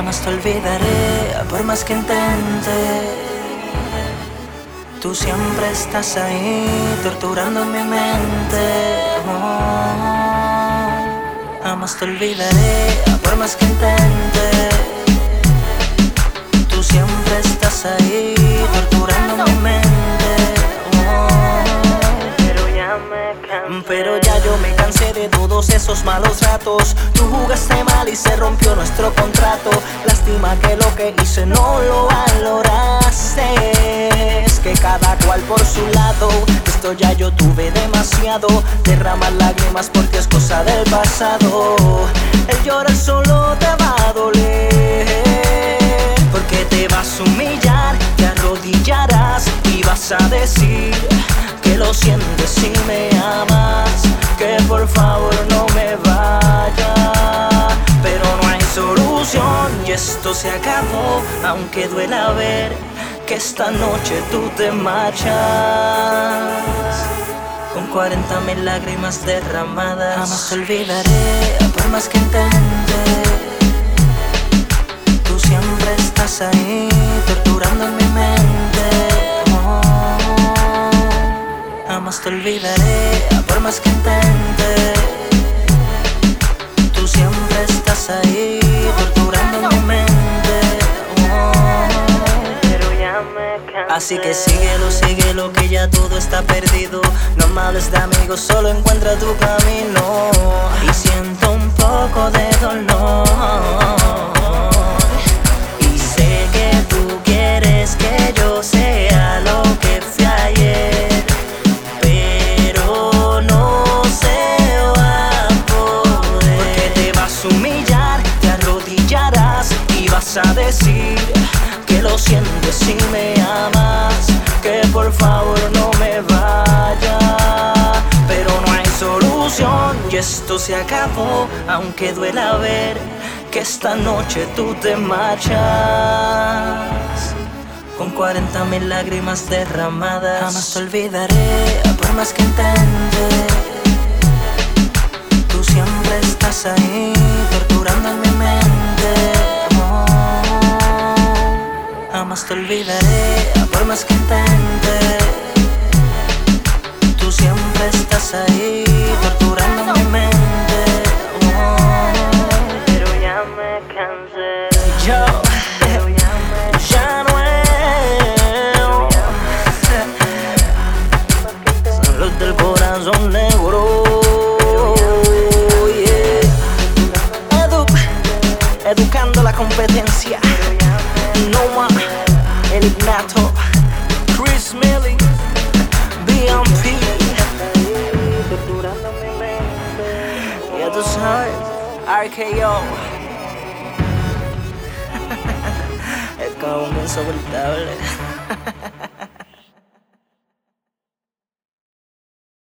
Jamás te olvidaré, por más que intente. Tú siempre estás ahí, torturando mi mente. Jamás te olvidaré, por más que intente. Tú siempre estás ahí, torturando mi mente. Pero ya yo me cansé de todos esos malos ratos. Tú jugaste mal y se rompió nuestro contrato. Lástima que lo que hice no lo valoraste. Es que cada cual por su lado. Esto ya yo tuve demasiado. Derramar lágrimas porque es cosa del pasado. El llorar solo te va a doler, porque te vas a humillar, te arrodillarás y vas a decir que lo sientes y me amas, que por favor no me vaya. Pero no hay solución y esto se acabó, aunque duela ver que esta noche tú te marchas con 40,000 lágrimas derramadas. Jamás te olvidaré, por más que intente. Tú siempre estás ahí, torturando en mi mente. Jamás te olvidaré, por más que intente. Tú siempre estás ahí, torturando mi mente. Pero ya me cansé. Así que síguelo, que ya todo está perdido. No me hables de amigos, solo encuentra tu camino. Y siento un poco de dolor. Y sé que tú quieres que yo sea lo que fui ayer. Vas a decir que lo sientes y me amas, que por favor no me vaya. Pero no hay solución y esto se acabó, aunque duela ver que esta noche tú te marchas con 40,000 lágrimas derramadas. Jamás te olvidaré, por más que intente. Tú siempre estás ahí, torturando en mi mente. Jamás te olvidaré, por más que intente. Tú siempre estás ahí, torturando mi mente. Pero ya me cansé. Yo, ya no es. Son los del corazón negro. Educando la competencia. Noma, El Ignato, Chris Millie, BMP. Ya tú sabes, RKO. Es como un insoportable.